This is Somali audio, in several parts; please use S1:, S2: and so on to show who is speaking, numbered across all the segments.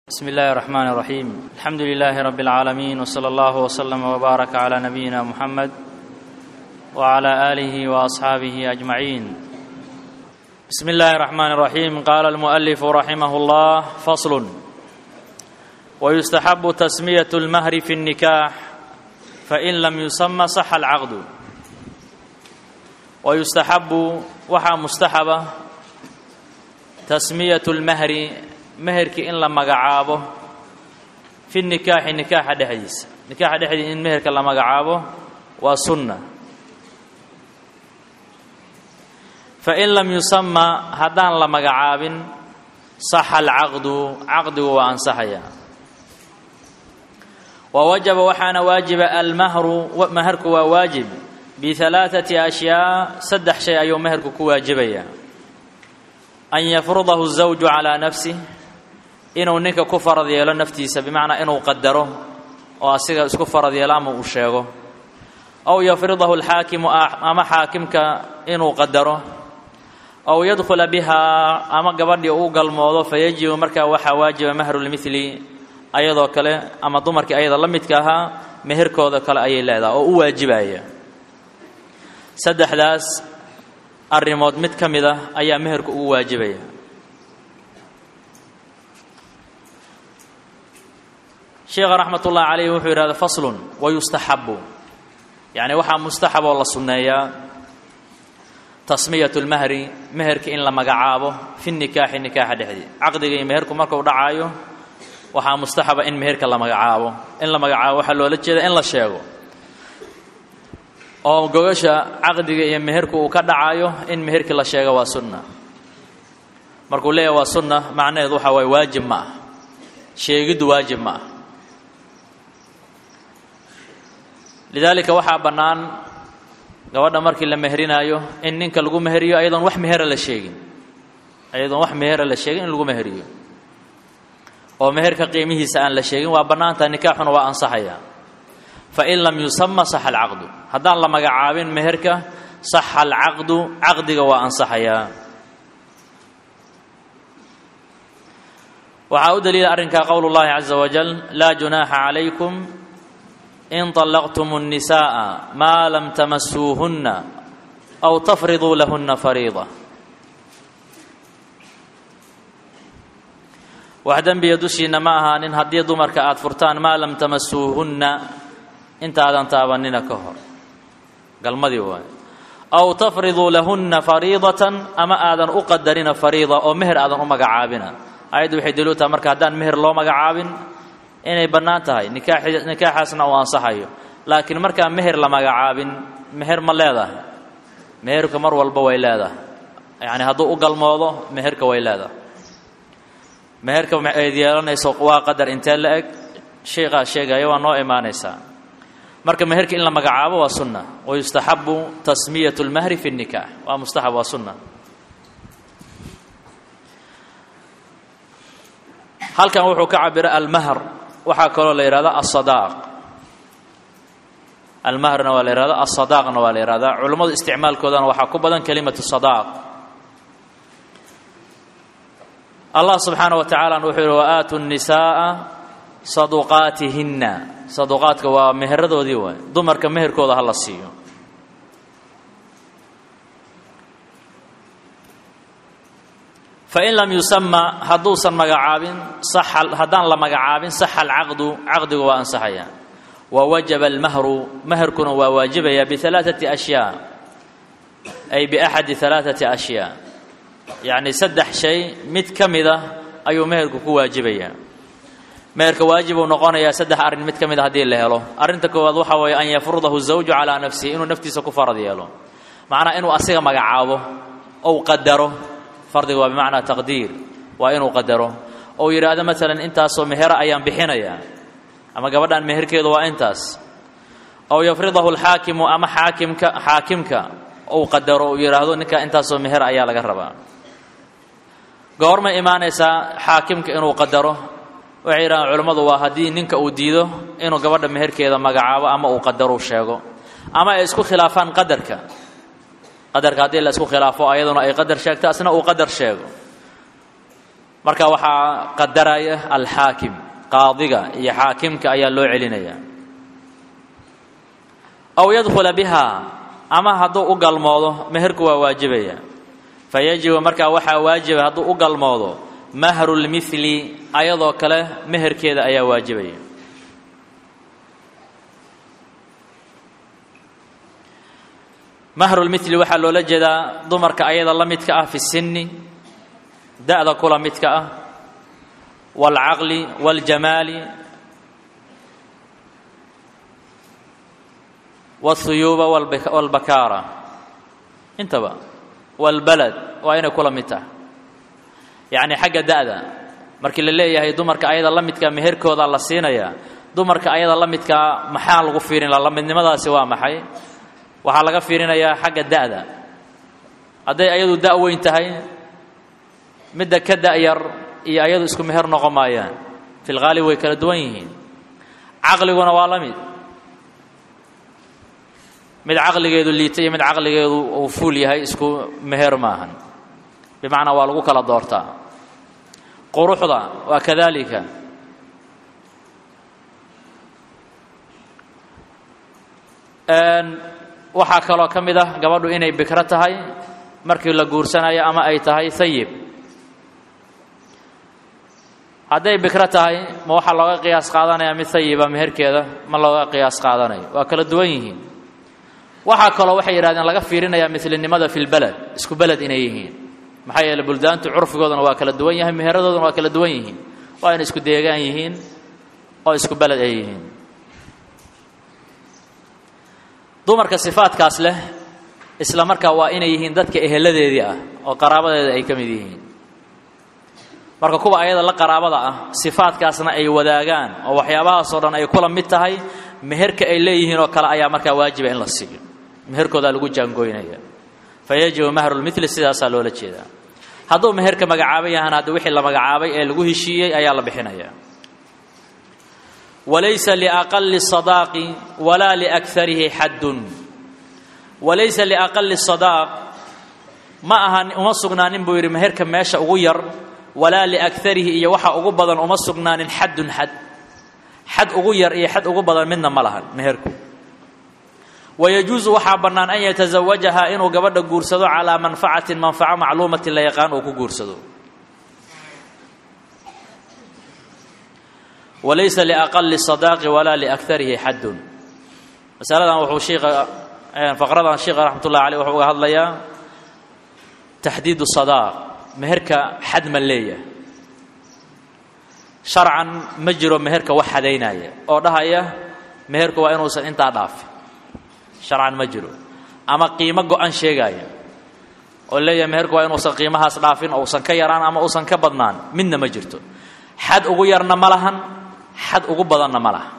S1: بسم الله الرحمن الرحيم الحمد لله رب العالمين وصلى الله وسلم وبارك على نبينا محمد وعلى آله وأصحابه أجمعين بسم الله الرحمن الرحيم قال المؤلف رحمه الله فصل ويستحب تسمية المهر في النكاح فإن لم يسمى صح العقد ويستحب وحا مستحبة تسمية المهر meherkii in la magacaabo fi nikaaxi nikaaxa dhexdiisa nikaaxa dhexdiisa in meherka la magacaabo waa sunna fa in lam yusamma haddaan la magacaabin saxa alcaqdu caqdigu waa ansaxaya wa wajaba waxaana waajiba almahru maherku waa waajib bihalaathati ashyaa saddex shay ayuu meherku ku waajibaya an yafrudahu الزawju calaa nafsih inuu ninka ku farad yeelo naftiisa bimacnaa inuu qadaro oo asiga isku farad yeelo ama uu sheego aw yafridahu alxaakimu ama xaakimka inuu qadaro aw yadkhula bihaa ama gabadhii uu galmoodo fayajibu markaa waxaa waajiba mahrulmithli ayadoo kale ama dumarkii ayada la midka ahaa meherkooda kale ayay leedahay oo u waajibaya saddexdaas arrimood mid ka mid ah ayaa meherku ugu waajibaya sheekh raxmatullahi calayhi wuxuu yidhahda faslun wayustaxabu yacni waxaa mustaxab oo la sunneeyaa tasmiyatu lmahri meherka in la magacaabo fi nikaaxi nikaaxa dhexdii caqdiga iyo meherku markuu dhacaayo waxaa mustaxaba in meherka la magacaabo waxaa loola jeeda in la sheego oo gogasha caqdiga iyo meherku uu ka dhacayo in meherkii la sheego waa sunna markuu leeyahay waa sunna macnaheedu waxa waaye waajib ma ah sheegiddu waajib ma ah lidaalika waxaa bannaan gabadha markii la meherinayo in ninka lagu meheriyo ayadoon wax mehera la sheegin in lagu meheriyo oo meherka qiimihiisa aan la sheegin waa bannaantaha nikaaxuna waa ansaxaya fain lam yusama saxa alcaqdu haddaan la magacaabin meherka saxa alcaqdu caqdiga waa ansaxayaa waxaa u daliila arrinkaa qowlu llahi caza wajal laa junaaxa calaykum in طallaqtum الnisaءa maa lam tamasuuhunna aw tafriduu lahunna fariida wax dembiya dushiinna ma ahaanin haddii dumarka aada furtaan maa lam tamasuuhunna intaadan taabanina ka hor galmadii waayo aw tafriduu lahunna fariidatan ama aadan u qadarina fariida oo meher aadan u magacaabina ayaddu waxay daliil u tahay marka haddaan meher loo magacaabin inay bannaan tahay nikaaxaasna uu ansaxayo laakiin markaan meher la magacaabin meher ma leedahay meherka mar walba way leedahay yacni hadduu u galmoodo meherka way leedahay meherka ayd yeelanayso waa qadar intee la eg sheekhaa sheegaya waa noo imaanaysaa marka meherka in la magacaabo waa sunna wayustaxabu tasmiyatu lmahri fi nikaax waa mustaxab waa sunna halkan wuxuu ka cabira almahr waxaa kaloo la yihahda asadaaq almahrna waa la yihahda asadaaqna waa la yihahdaa culummadu isticmaalkoodana waxaa ku badan kelimatu sadaaq allah subxaanaه wa tacala wuxuu yihi waaatu الnisaءa saduqaatihinna saduqaadka waa meheradoodii waay dumarka meherkooda ha la siiyo fain lam yusama hadduusan magacaabin haddaan la magacaabin saxa alcaqdu caqdigu waa ansaxaya wa wajaba almahru meherkuna waa waajibaya bihalaaثati ashyaa ay biaxadi halaaثati ashyaa yacni saddex shay mid ka mid ah ayuu meherku ku waajibaya meherka waajib uu noqonayaa saddex arrin mid ka mid a haddii la helo arrinta koowaad waxaa weeye an yafrudahu zawju calaa nafsihi inuu naftiisa ku farad yeelo macnaa inuu asiga magacaabo ou qadaro fardiga waa bimacnaa taqdiir waa inuu qadaro ou yidhaahdo maalan intaasoo mehera ayaan bixinayaa ama gabadhan meherkeedu waa intaas aw yafridahu alxaakimu ama xaakimka ou qadaro uu yidhaahdo ninka intaasoo meher ayaa laga rabaa goormay imaanaysaa xaakimka inuu qadaro waxay yidhahdaan culammadu waa haddii ninka uu diido inuu gabadha meherkeeda magacaabo ama uu qadaruu sheego ama ay isku khilaafaan qadarka haddii la isku khilaafo ayaduna ay qadar sheegto asna uu qadar sheego marka waxa qadaraya al-hakim qaadiga iyo haakimka ayaa loo celinaya aw yadkhula biha ama haduu u galmoodo meherku waa waajibaya fayajibu marka waxa waajiba haduu u galmoodo mahrul mithli ayadoo kale meherkeeda ayaa waajibaya mahrul mithli waxa loo jeedaa dumarka ayada la midka ah fi sinni da'da kula midka ah wal aqli wal jamali والثيوب والبكارة انتبه والبلد وأين كل متى يعني حاجة دادا markii la leeyahay dumarka ayada la midka meherkooda la siinaya dumarka ayada la midka maxaa lagu fiirin la midnimadaasi waa maxay waxa laga fiirinayaa xagga daada haday ayadu daa weyn tahay midda ka daayar iyo ayadu isku meher noqomayaan fil ghalib way kala duwan yihiin aqliguna waa la mid aqligeedu liitay mid aqligeedu uu fuul yahay isku meher maahan bimaana waa lagu kala doortaa quruxda waa kadalika waxa kale oo kamid ah gabadhu inay bikra tahay markii la guursanayo ama ay tahay sayib haday bikra tahay ma waxa looga qiyaas qaadanaya mid sayiba meherkeeda ma looga qiyaas qaadanayo waa kala duwan yihiin waxa kale waxay yiraahdeen laga fiirinaya midlinimada fil balad isku balad inay yihiin maxay yeelay buldaantu curfigoodana waa kala duwan yahay meheradoodan waa kala duwan yihiin waa in isku deegaan yihiin oo isku balad ay yihiin dumarka sifaadkaas leh isla markaa waa inay yihiin dadka eheladeedii ah oo qaraabadeeda ay kamid yihiin marka kuwa ayada la qaraabada ah sifaadkaasna ay wadaagaan oo waxyaabahaas oo dhan ay kula mid tahay meherka ay leeyihiin oo kala ayaa markaa waajiba in la siiyo meherkooda lagu jaangoynaya fayajibu mahrul mithli sidaasa loola jeedaa hadduu meherka magacaabay yahan hadda wixii la magacaabay ee lagu heshiiyey ayaa la bixinaya walaysa liaqalli sadaaqi walaa liaktharihi haddun walaysa liaqalli sadaaq ma ahan uma sugnaanin buu yiri meherka meesha ugu yar walaa liaktharihi iyo waxa ugu badan uma sugnaanin haddun حد ugu yar iyo xad ugu badan midna ma lahan meherku wayajuzu waxa banaan an yatazawajaha inuu gabadha guursado ala manfa'atin manfa'a macluumatin la yaqaan oo ku guursado walaysa liaqalli sadaqi wala liaktharihi haddun masaladan wuxuu sheekha faqradan sheekha rahmatullahi alayhi wuxuu uga hadlayaa tahdiid sadaq meherka xad ma leeyahay sharcan ma jiro meherka wax hadeynaya oo dhahaya meherku waa inuu san inta dhaaf sharcan ma jiro ama qiimo go'an sheegaya oo leeyahay meherku waa inuu san qiimahaas dhaafin oo san ka yaraan ama uu san ka badnaan midna ma jirto xad ugu yarna ma lahan xad ugu badanna ma laha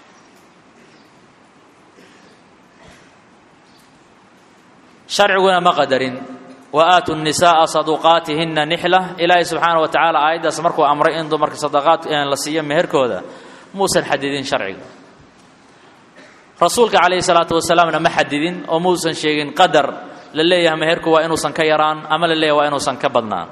S1: sharciguna ma qadarin وآتوا النساء صدقاتهن نحلة إلهي سبحانه وتعالى آيدا سمركوا أمرين إن دمرك صدقات لسيا مهركودا موسى حددين شرعي رسولك عليه الصلاة والسلام ما حددين وموسى شيء قدر لليه مهركوا وإنه سنكيران أما لليه وإنه سنكبضنا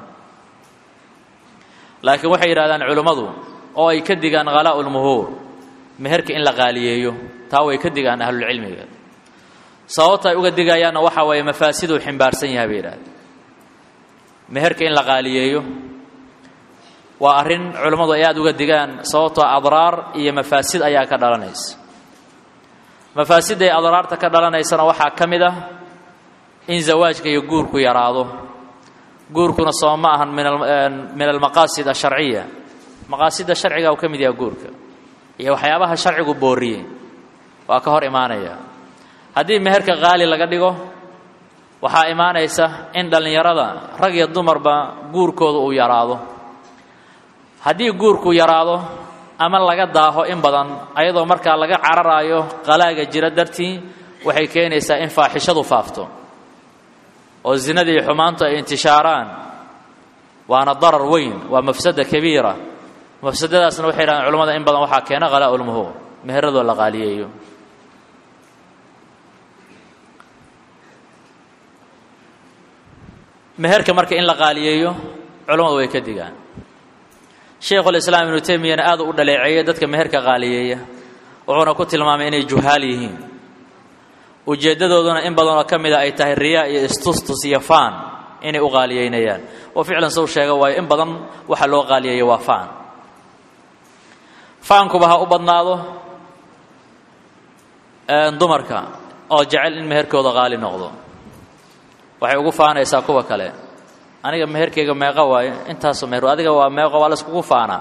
S1: لكن وحي رادان علمضو أو يكدقان غلاء المهور مهرك إن لغاليه تاو يكدقان أهل العلم sababta ay uga digayaan waxa way mafaasidu ximbaarsan yahay beeraad meherka in la qaaliyeeyo waa arin culimadu ay aad uga digaan sababta adraar iyo mafaasid ayaa ka dhalanaysa mafaasid ay adraarta ka dhalanaysana waxa kamid ah in zawaajka iyo guurku yaraado guurkuna sooma ahan min al maqasid ash-shar'iyya maqasid sharciga oo kamid yahay guurka iyo waxyaabaha sharcigu booriyay waa ka hor imaanaya haddii meherka qaali laga dhigo waxa iimaanaysa in dhalinyarada rag iyo dumarba guurkooda uu yaraado haddii guurku yaraado ama laga daaho in badan ayadoo marka laga cararayo qalaaga jira dartii waxay keenaysaa in faaxishadu faafto oo zinada iyo xumaantu ay intishaaraan waana darar weyn waa mafsada kabiira mafsadadaasna waxay yiraahdaan culimada in badan waxa keena qalaa muhuur meherado la qaaliyeeyo meherka marka in la qaaliyeeyo culimadu way ka digaan sheikhul islaam ibnu taymiyana aad u dhaleeceeyay dadka meherka qaaliyeeya wuxuuna ku tilmaamay inay juhaal yihiin ujeedadooduna in badan oo ka mid ah ay tahay riyaa iyo istustus iyo faan inay u qaaliyeynayaan oo ficlan soo sheega waayo in badan waxa loo qaaliyeeyo waa faan faankuba ha u badnaado dumarka oo jecel in meherkooda qaali noqdo waxay ugu faanaysaa kuwa kale aniga meherkeyga meeqa waayo intaas meher adiga waa meeqo waa la iskugu faanaa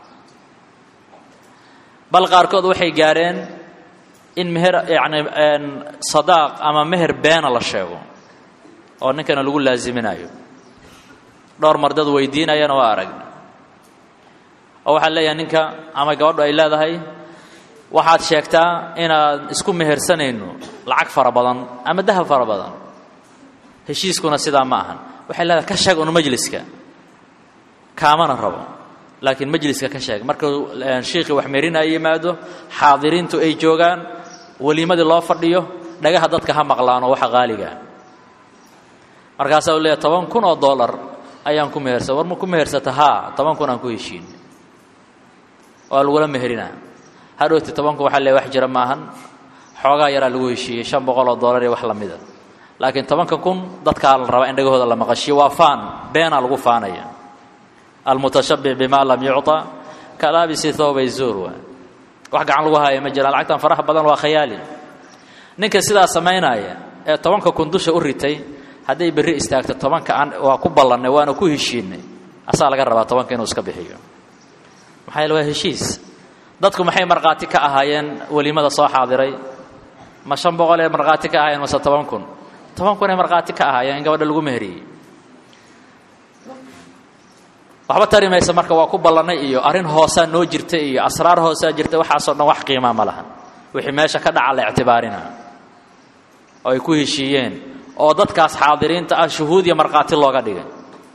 S1: bal qaarkood waxay gaareen in meher yani sadaaq ama meher beena la sheego oo ninkana lagu laaziminayo dhowr mar dad weydiinayana waa aragna oo waxaa leeyahay ninka ama gabadhu ay leedahay waxaad sheegtaa inaad isku mehersanayno lacag fara badan ama dahab fara badan heshiiskuna sidaa ma ahan waxay leedahay ka sheeg un majliska kaamana rabo laakiin majliska ka sheeg marka sheekhi wax meerina ay yimaado xaadiriintu ay joogaan waliimadii loo fadhiyo dhagaha dadka ha maqlaano waxa qaaliga markaas uu leeyahay $10,000 ayaan ku mehersan war ma ku mehersata ha 10,000 aan ku heshiin oo lagu meherina hadhooti 10,000 waxa leeyahay wax jira maahan xoogaa yara lagu heshiiyay $500 iyo wax la mid ah laakiin 10,000 dadka la raba in dhagahooda la maqashiyo waa faan beena lagu faanaya almutashabbih bima lam yu'ta kalabisi thawbay zur wax gacan lagu haayo ma jira lacagtan faraha badan waa khayaali ninka sidaa sameynaya ee 10,000 dusha u ritay haday bari istaagto 10,000 waa ku ballanay waana ku heshiinay asaa laga rabaa 10,000 inuu iska bixiyo maxay loo heshiis dadku maxay marqaati ka ahaayeen waliimada soo xaadiray ma 500 ee marqaati ka ahaayeen mase 10,000 ee marqaati ka ahaayeen gabadha lagu meheriyay waxba tarimaysa marka waa ku ballanay iyo arin hoosa noo jirtay iyo asraar hoosa jirtay waxa soo dhan wax qiimo ma lahan wixii meesha ka dhaca la ictibaarina oo ay ku heshiiyeen oo dadkaas xaadiriinta ah shuhuud iyo marqaati looga dhigay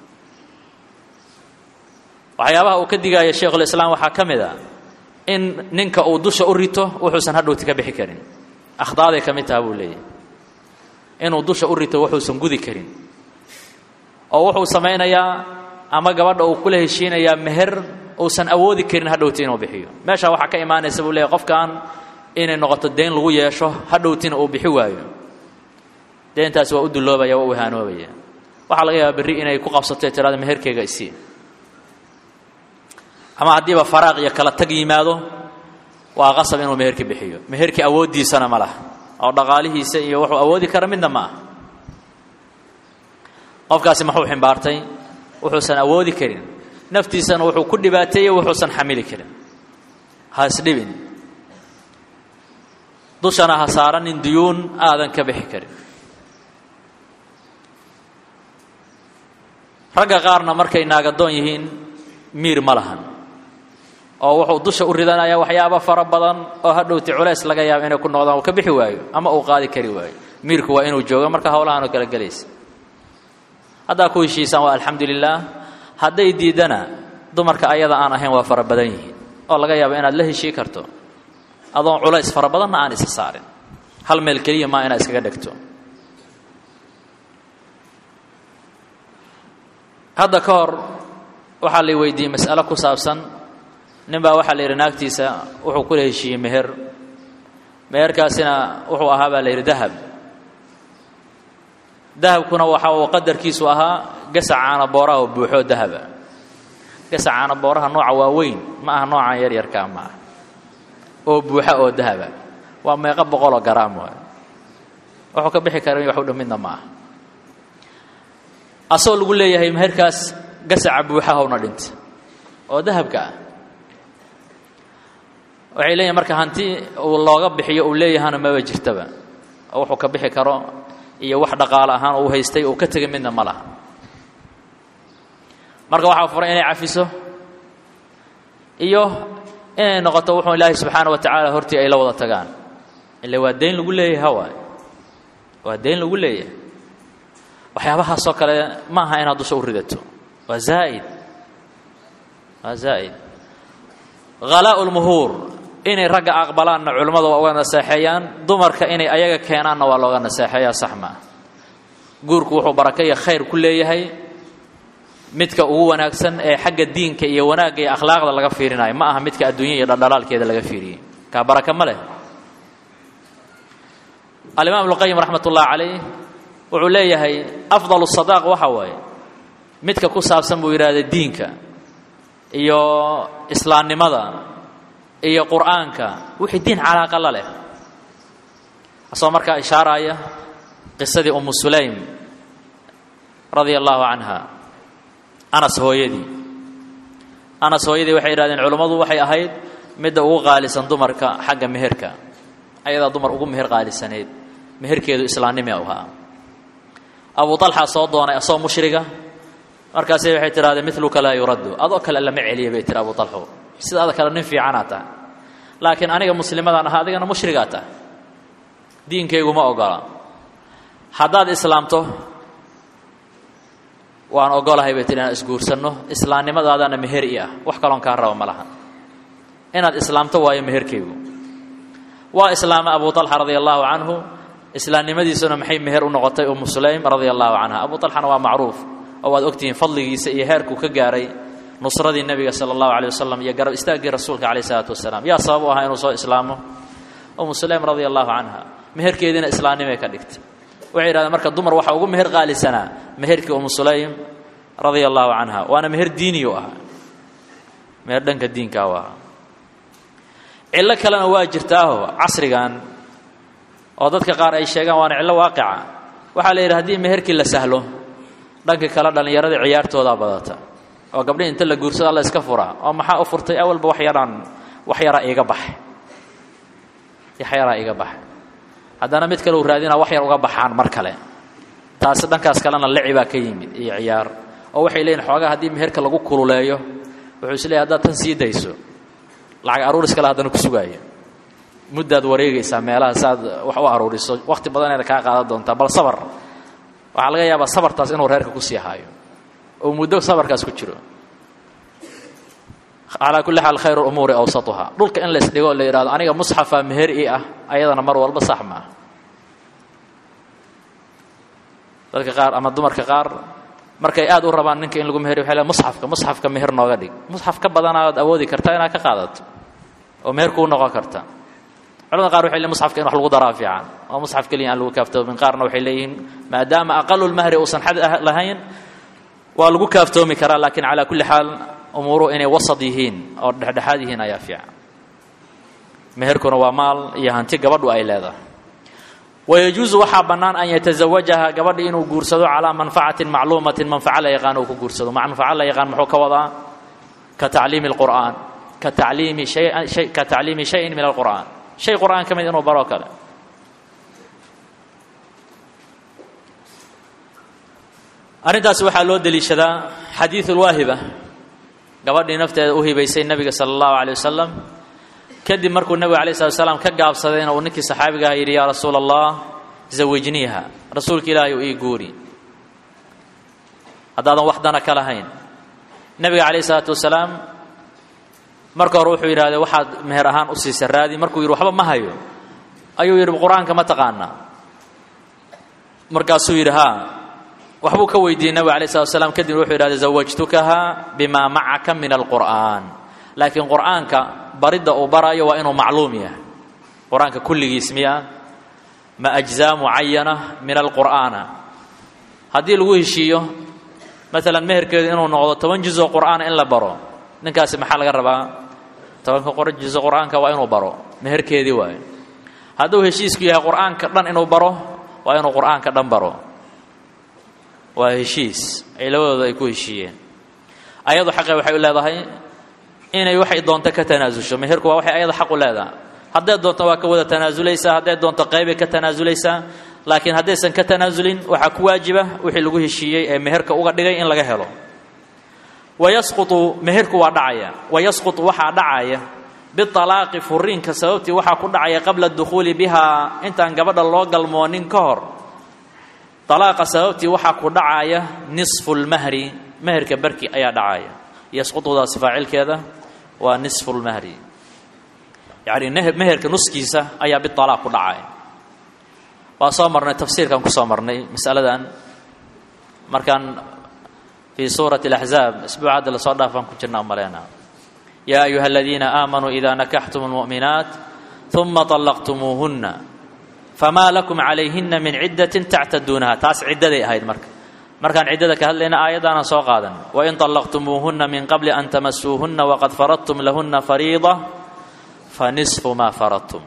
S1: waxyaabaha uu ka digaya sheikhul islaam waxa kamid ah in ninka uu dusha u rito wuxuusan hadhowti ka bixi karin akhdaaday kamid tahay buu leeyahay inuu dusha u rito wuxuusan gudi karin oo wuxuu sameynayaa ama gabadha uu kula heshiinayaa meher uusan awoodi karin hadhowti inuu bixiyo meesha waxa ka iimaanaysa buu leeyahay qofkan inay noqoto deyn lagu yeesho hadhowtina uu bixi waayo deyntaas waa u duloobaya waa u haanoobaya waxa laga yaabaa bari inay ku qabsato tirada meherkeyga isii ama hadiiba faraaq iyo kala tag yimaado waa qasab inuu meherki bixiyo meherki awoodiisana ma laha oo dhaqaalihiisa iyo wuxuu awoodi kara midna ma aha qofkaasi maxuu ximbaartay wuxuusan awoodi karin naftiisana wuxuu ku dhibaateeyay wuxuusan xamili karin ha isdhibin dushana ha saaranin diyuun aadan ka bixi karin ragga qaarna markay naagadoon yihiin miir ma lahan oo wuxuu dusha u ridanaya waxyaabo fara badan oo hadhowti culays laga yaabo inay ku noqdaan oo ka bixi waayo ama uu qaadi kari waayo miirku waa inuu joogo marka hawlahan oo kala galaysa hadda ku heshiisaan waa alxamdulillaah hadday diidana dumarka ayada aan ahayn waa fara badan yihiin oo laga yaabo inaad la heshii karto adoon culays fara badanna aan isa saarin hal meel kaliya ma inaad iskaga dhigto hadda ka hor waxaa la weydiiyey mas'alo ku saabsan ninbaa waxaa la yidhi naagtiisa wuxuu kula heshiiyey meherkaasina wuxuu ahaa baa la yidhi dahabkuna waxa uu qadarkiisu ahaa gasac caana booraha oo buuxo dahaba gasac caana booraha nooca waaweyn ma aha noocan yaryarka ma aha oo buuxa oo dahaba waa meeqa 100 garaam wuxuu ka bixi karaa wax u dhamidna ma aha asoo lagu leeyahay meherkaas gasaca buuxa hawna dhintay oo dahabka ah waxay leeyahay marka hanti uu looga bixiyo uu leeyahana ma jirtaba wuxuu ka bixi karo iyo wax dhaqaale ahaan uu haystay oo ka tagay midna ma laha marka waxa furan inay cafiso iyo inay noqoto wuxuu Ilaahay subhanahu wa ta'ala hortii ay la wada tagaan ilaa waa deyn lagu leeyahay waa deyn lagu leeyahay waxyaabaha soo kale ma aha inaad dusha u ridato waa zaa'id ghala'ul muhur inay ragga aqbalaan culimadu waa uga naseexayaan dumarka inay ayaga keenaanna waa looga naseexayaa sax ma guurku wuxuu baraka iyo khayr ku leeyahay midka ugu wanaagsan ee xagga diinka iyo wanaagga iyo akhlaaqda laga fiirinayo ma aha midka adduunya iyo dhaldhalaalkeeda laga fiiriyay ka baraka ma leh al-imam al-qayyim rahmatullah alayhi wuxuu leeyahay afdalu sadaq waxa waaye midka ku saabsan buu yiraahday diinka iyo islaamnimada iyo quraanka wixii diin calaaqa la leh asoo marka ishaaraya qisadii sulaym radiyallahu anha anas hooyadii waxay yiraahdeen culimadu waxay ahayd midda ugu qaalisan dumarka xagga meherka ayada dumar ugu meher qaalisaneed meherkeedu islaamnimo ahaa abu talha soo doonay asoo mushriga markaas waxay tiraahday mithluka la yurad adoo kale lama celiyo bay tiraahday abu talha sida kale nin fiicanata laakiin aniga muslimadan ahaa adigana mushrigaata diinkaygu ma ogola haddaad islaamto waan ogolahay bay tiraan isguursano islaamnimadaadana meher ah wax kale oo ka rabo malaha inaad islaamto waayo meherkaygu waa islaama abu talha radiyallahu anhu islaamnimadiisuna maxay meher u noqotay sulaym radiyallahu anha abu talhana waa macruuf oo waad ogtiin fadligiisa iyo heerku ka gaaray nusradii nabiga sallallahu alayhi wasallam iyo garab istaagii rasuulka alayhi salatu wasallam yaa sabab u ahaa inuu soo islaamo sulaym radiyallahu anha meherkeedina islaamnimay ka dhigtay waxay yiraahdeen marka dumar waxa ugu meher qaalisana meherkii sulaym radiyallahu anha waana meher diini ah meher dhanka diinka waa cilla kalena waa jirtaa casrigan oo dadka qaar ay sheegaan waana cillo waaqica waxa la yiraahdaa meherkii la sahlo dhanka kala dhalinyarada ciyaartooda badata oo gabdhaha inta la guursado la iska fura oo maxaa u furtay awalba wax yara iga baxay haddana mid kale uu raadina wax yar uga baxaan mar kale taas dhankaas kalena liciba ka yimid iyo ciyaar oo waxay leeyihiin xoogaa haddii meherka lagu kululeeyo wuxuu isleeyahay haddaad tan sii dayso lacag aruuris kale haddana ku sugaayo muddaad wareegaysaa meelaha saad wax u aruuriso waqti badan ay ka qaadan doontaa bal sabar waxaa laga yaabaa sabartaas inuu reerka ku sii haayo oo muddo sabarkaas ku jiro على كل حال خير الأمور أوسطها دولك إن لسديقوا اللي يراد أنا مصحف مهرئي أيضا مر والبصح معه ذلك قار أما الدمر كقار مركي آد وربان نك إن لقوا مهري وحلا مصحف كمهر نوغدي مصحف كبدنا أودي كرتانا كقادت ومهر كون نوغا كرتا علونا قاروا حلا مصحف كأنه حلو رافعا أو مصحف كلين على كافته من قارنا وحليين ما دام أقل المهر أوصن حد لهين ولقوا كافته مكرا لكن على كل حال أموره إني وسطيهين أو دحدحادهين يافع مهركنا ومال يهانتي قبض وأيلاده ويجوز وحا بنان أن يتزوجها قبض إنه قرصدو على منفعة معلومة منفعة لا يغانو كقرصدو مع منفعة لا يغان محوك وضع كتعليم القرآن كتعليم شيء من القرآن شيء قرآن كما إنه بركة أريد سوحا لو دليشدا حديث الواهبة gabadhii nafteeda u hibaysay nabiga sallallahu alayhi wasallam kadib markuu nabiga alayhi wasallam ka gaabsaday inuu ninkii saxaabiga ah yiri ya rasuulallah zawijniha rasuulka ilaahay uu guuri hadaadan waxdana kala hayn nabiga alayhi salatu wasallam markuu ruuxu yiraahday waxaad meher ahaan u siisay raadi markuu yiri waxba ma hayo ayuu yiri quraanka ma taqaana markaasuu yiri ha waxbuu ka weydiiyay nabiga alayhi salaam kadib wuxuu yiraahday zawajtukaha bima ma'aka min alquran laakiin quraanka barida oo barayo waa inuu macluum yahay quraanka kulligiis miya ma ajzaa muayyana min alqur'ana hadii lagu heshiiyo mesela meherkeedu inuu noqdo 10 juz oo qur'aan in la baro ninkaas maxaa laga rabaa 10 juz oo qur'aanka waa inuu baro meherkeedii waa haduu heshiisku yahay qur'aanka dhan inuu baro waa inuu qur'aanka dhan baro وهشيس أي لو ذا يكون شيء أيضا حقه وحي الله ذا إن يوحي دون تكتنازل شو مهرك وحي أيضا حق الله ذا هذا دون تواكب تنازل ليس هذا دون تقيب كتنازل ليس لكن هذا سن كتنازل وحق واجبه وحي لقوه الشيء مهرك وقد إن لقاه له ويسقط مهرك ودعية ويسقط وحى دعية بالطلاق فرين كسببتي وحى كل دعية قبل الدخول بها أنت أن قبل الله المؤمنين كهر طلاق سببتي وحا كدعايا نصف المهر مهر كبركي ايا دعايا يسقط ذا فاعل كذا ونصف المهر يعني مهر كنصكيسه ايا بالطلاق كدعايا وصامرنا تفسير كان كسامرني مساله markan في سورة الأحزاب أسبوع عدل صدى فانكم جرنا أمرنا يا أيها الذين آمنوا إذا نكحتم المؤمنات ثم طلقتموهن فما لكم عليهن من عدة تعتدونها تاس عدة هاي مركان عدة كهلنا آية أنا سوقادا وإن طلقتموهن من قبل أن تمسوهن وقد فرضتم لهن فريضة فنصف ما فرضتم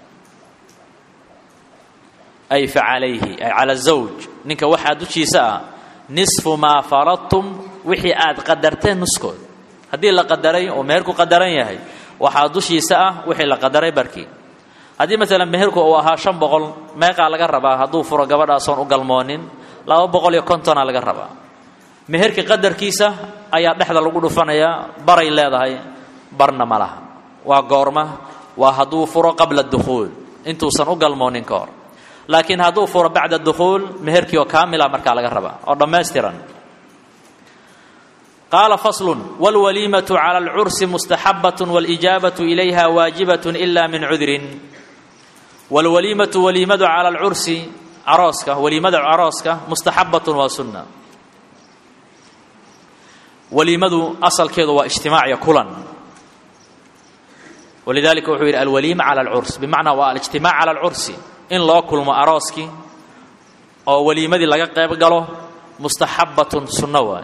S1: أي فعليه أي على الزوج نك واحد شيء نصف ما فرضتم وحي آد قدرتين نسكت هذه اللي قدرين ومهركو قدرين هاي واحد شيء وحي اللي قدرين بركي هذه مثلا مهركو وها شن بقول ما قال لك الربا هذو فرق قبل أصلا وقلمونين لا بقول يكونتنا لك الربا مهرك قدر كيسة أي نحن لقول فنيا بري الله هاي برنا ملها وقارمة وهذو فرق قبل الدخول انتو صنو قلمونين كار لكن هذو فرق بعد الدخول مهرك وكاملة مركا لك الربا ودمسترا قال فصل والوليمة على العرس مستحبة والإجابة إليها واجبة إلا من عذر والوليمة وليمة على العرس عراسك وليمة عراسك مستحبة وسنة وليمة أصل كذا واجتماع كلا ولذلك وحير الوليمة على العرس بمعنى والاجتماع على العرس إن لا كل ما عراسك أو وليمة اللي قيب قاله مستحبة سنة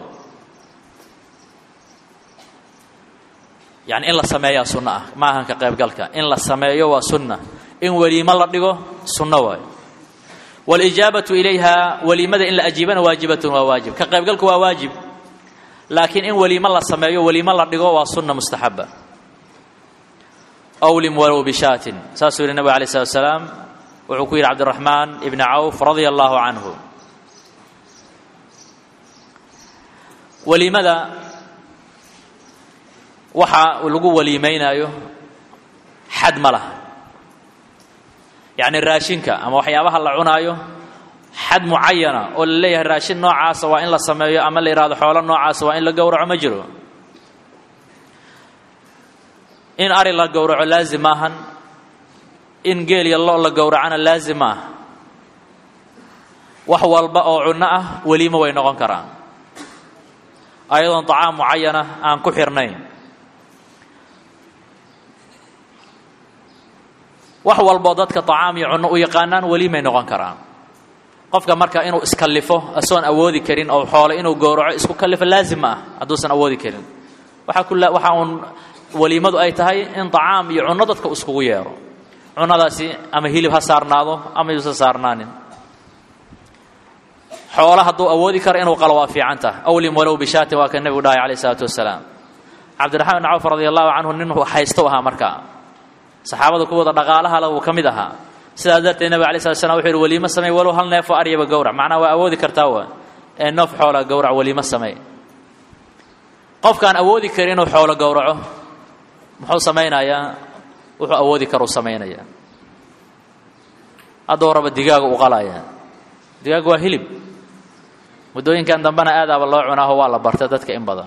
S1: يعني إن لا سمايا سنة ما هنك قيب قالك إن لا سمايا وسنة إن وليمة لا دقو سنة والإجابة إليها وليمة إن لا أجيبنا واجبة وواجب كقيب قالك واجب لكن إن وليمة لا سمايا وليمة لا دقو وسنة مستحبة أولم ولو بشاة ساسور النبي عليه الصلاة والسلام وعكير عبد الرحمن ابن عوف رضي الله عنه ولماذا وحا ولقوا وليمين حد مله يعني الراشنك أما وحيابها الله عنايو حد معينة ولا ليه الراشن نوعا سواء لا سمايا أما اللي يراد حولا نوعا سواء لا قورع مجرو إن أري لا قورع لازماهن إن قيل يالله لا قورعنا لازماه وحو الباء عناء وليمة وينغن كران أيضا طعام معينة عن كحرنين وحو الباضات كطعام يعناء يقانان وليمة ينغن كران قفك مركا إنه اسكلفه أسوان أودي كرين أو حوالي إنه قورع اسكو كلف لازماه أدوسا أودي كرين وحا وليمة أي تهي إن طعام يعنادتك اسكو يارو cunadaasi ama hilib ha saarnaado ama yuusan saarnaanin xoolaha haduu awoodi karo inuu qalo waa fiicanta awlim walaw bishaati waa kan nabigu dhaay kaleey salaatu wasalaam Abdurrahman ibn Auf radiyallahu anhu ninhu haysto aha marka saxaabada kuwada dhaqaalaha lagu kamid aha sidaa darteed nabiga kaleey salaatu wasalaam wuxuu waliima samay walaw hal neef oo ariba gowrac macna waa awoodi kartaa waa ee neef xoola gowrac waliima samay qofkaan awoodi karin inuu xoola gowraco muxuu sameeynayaa wuxuu awoodi karo sameeynaya adooraba digaaga u qalaya digaaga waa hilib mudooyinkan dambana aadaba loo cunaaho waa la bartay dadka in badan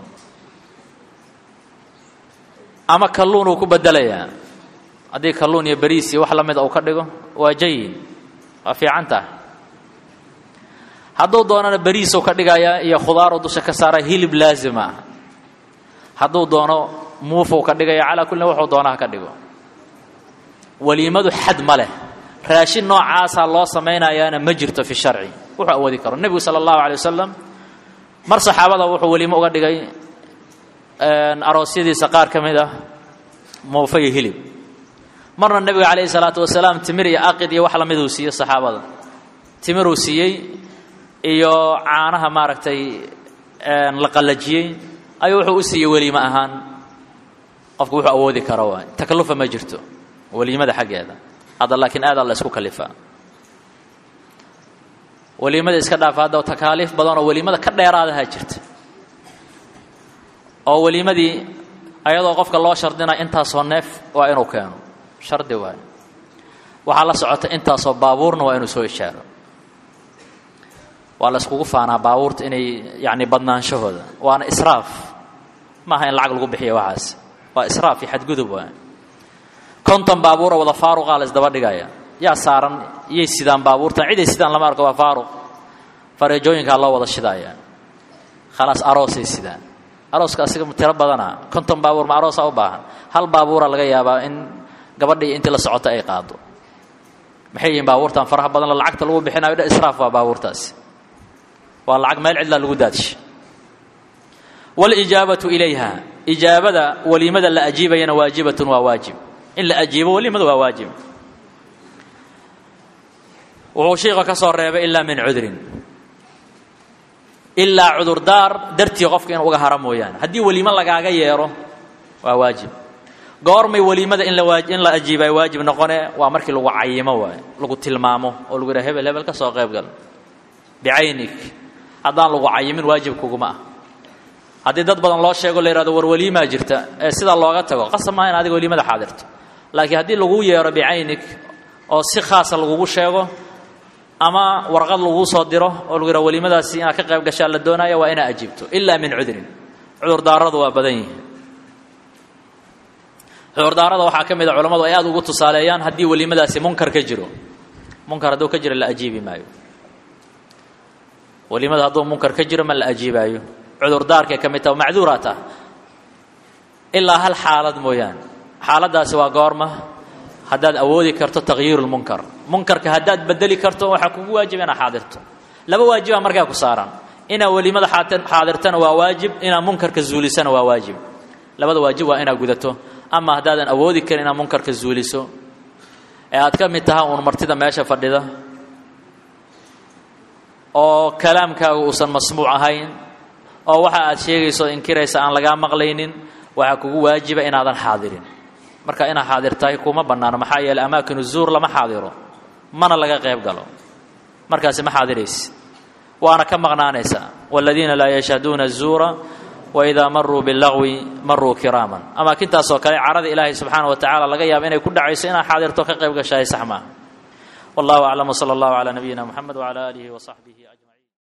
S1: ama kalluun uu ku bedelayaa hadii kalluun iyo bariis iyo wax la mid ah uu ka dhigo waa jayin waa fiicanta hadduu doonana bariis uu ka dhigaya iyo khudaar uu dusha ka saara hilib laazima hadduu doono muuf uu ka dhigaya ala kulli wuxuu doonaa ka dhigo وليمة حد ماله راشين نوع عاصى الله سمينا يانا مجرته في الشرع وحو أودي كرو النبي صلى الله عليه وسلم مر صحابة وحو وليمة وقد قاي أروسيدي سقار كميدة موفي هلب مر النبي عليه الصلاة والسلام تمري أقد يوحل مدوسي الصحابة تمروسي إيو عانها ماركتي لقلجي أيو وحو أسي وليمة أهان قفك وحو أودي كرو تكلفة مجرته وليمة حقيقة هذا لكن هذا الله اسكو كلفة وليمة اسكدا فهذا وتكاليف بدون وليمة كدير هذا هاجرت أو وليمة دي أيضا قفك الله شردنا أنت صنف وإنه كانوا شرد واي وعلى سعة أنت صب بابورنا وإنه سوي الشارع وعلى اسكو فانا بابورت إني يعني بدنا نشوف وأنا إسراف ما هي العقل قبحية وعاس وإسراف في حد جذب واي كنتم بابورة ولا فاروق على الزدبار دقايا يا سارن يسيدان بابورة عيد يسيدان لما أركوا فاروق فرجوين كالله ولا الشدايا khalaas aroosay sidaan arooska asiga tiro badana konton baabuur ma aroosa u baahan hal baabuura laga yaabaa in gabadhii intii la socota ay qaado maxay yihiin baabuurtan faraha badan lacagta lagu bixinayo dha israaf waa baabuurtaasi waa lacag meel cidla lagu daadish wal ijaabatu ilayha ijaabada walimada la ajiibayna waajibatun waa waajib in la ajiibo walimada waa waajib wuxuu sheekha ka soo reebay ilaa min cudrin ilaa cudurdaar dartii qofka inuu uga hara mooyaan haddii walimo lagaaga yeero waa waajib goormay walimada in la ajiibay waajib noqone waa markii lagu cayimo waay lagu tilmaamo oo lagu yiraahdo hebel hebel ka soo qayb gal bi'aynik hadaan lagu cayimin waajib kuguma ah haddii dad badan loo sheego la yiraahdo war walima jirta ee sida looga tago qasama in adiga walimada xaadirto laakiin haddii lagu yeero bi'aynik oo si khaas ah lagu sheego ama warqad lagu soo diro oo lagu yiraahdo walimadaasi inaad ka qayb gashaa la doonayo waa inaad ajiibto ilaa min cudrin cudur daaradu waa badan yihiin cudurdaarada waxaa ka mid ah culimadu ay aad ugu tusaaleeyaan haddii walimadaasi munkar ka jiro munkar hadduu ka jiro la ajiibi maayo walimada hadduu munkar ka jiro ma la ajiibaayo cudurdaarkay ka mid tahay macduuraat ah ilaa hal xaalad mooyaan xaaladaasi waa goorma haddaad awoodi karto takhyiiru lmunkar munkarka haddaad bedeli karto waxaa kugu waajib inaad xaadirto laba waajiba markaa ku saaran inaad walimada xaadirtana waa waajib inaad munkarka zuulisana waa waajib labada waajib waa inaad gudato ama haddaadan awoodi karin inaad munkarka zuuliso ee aad ka mid tahay uun martida meesha fadhida oo kalaamkaagu uusan masmuuc ahayn oo waxa aad sheegayso inkiraysa aan lagaa maqlaynin waxaa kugu waajiba inaadan xaadirin marka inaad xaadirtahay kuma bannaano maxaa yeelay amaakinu zuur lama xaadiro mana laga qayb galo markaasi ma xaadiraysid waana ka maqnaanaysaa waladiina laa yashhaduuna azuura وإذا مروا باللغو مروا كراما أما كنت أسوأ كلي عرض إلهي سبحانه وتعالى لقيا بأن يكون دعيسنا حاضرتك قيب قشاي سحما والله أعلم وصلى الله على نبينا محمد وعلى آله وصحبه أجمعين.